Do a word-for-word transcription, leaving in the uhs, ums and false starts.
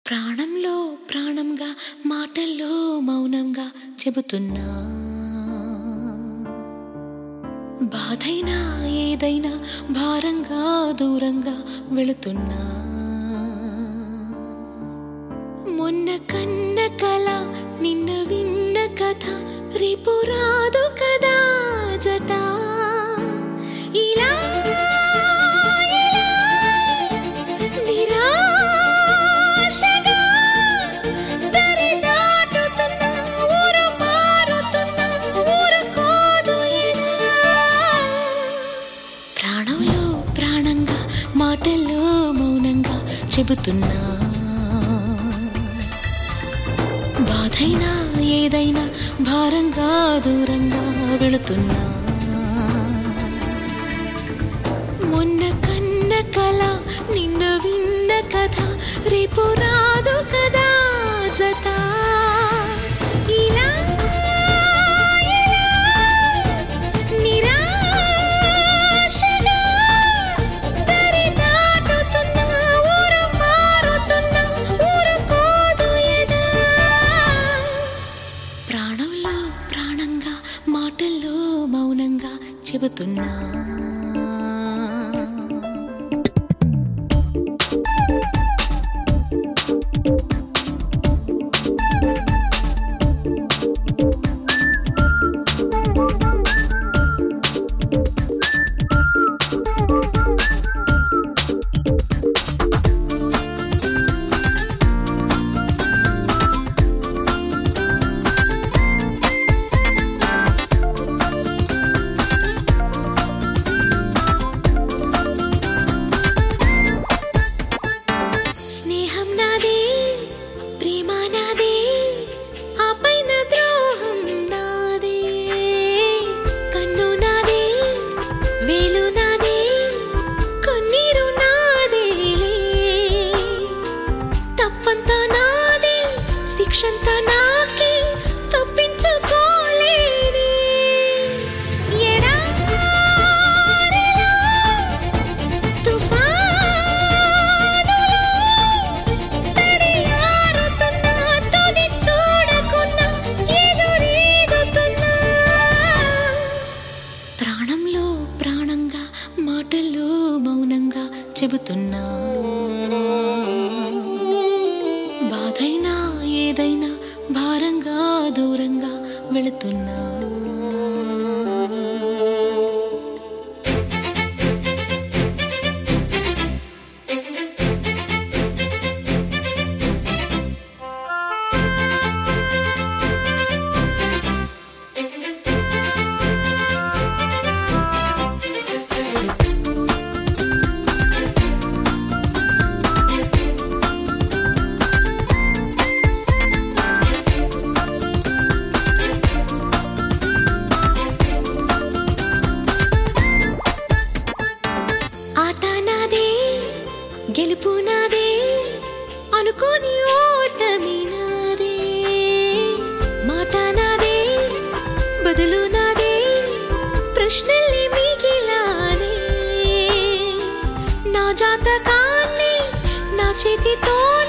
ప్రాణంలో ప్రాణంగా మాటల్లో మౌనంగా చెబుతున్నా, బాధైనా ఏదైనా భారంగా దూరంగా వెళుతున్నా. మొన్న కన్న కల నిన్న విన్న కథ రేపు రాదు కదా జత. ఇలా నిరాశగా దరి దాటుతున్నా, ఊరు మారుతున్నా, ఊరుకోదు ఎదా. ప్రాణంలో ప్రాణంగా మాటల్లో మౌనంగా చెబుతున్నా, బాధైనా ఏదైనా భారంగా దూరంగా వెళుతున్నా. మొన్న కన్న కల నిన్న విన్న కథ రేపు రాదు కదా జత. ఇలా నిరాశగా దరి దాటుతున్నా, ఊరు మారుతున్నా, ఊరుకోదు ఎదా. ప్రాణంలో ప్రాణంగా మాటల్లో మౌనంగా చెబుతున్నా. శిక్షంతా నాకి తప్పించుకోలేనే. ఎడారిలో తుఫానులో తడియారుతున్నా, తుది చూడకున్నా ఎదురీదుతున్నా. ప్రాణంలో ప్రాణంగా మాటల్లో మౌనంగా చెబుతున్నా, బాధైనా ఏదైనా భారంగా దూరంగా వెళుతున్నా. గెలుపు నాదే అనుకోని ఓటమి నాదే, మాట నాదే బదులు నాదే, ప్రశ్నల్ని మిగిలానే. నా జాతకాన్ని నా చేతితో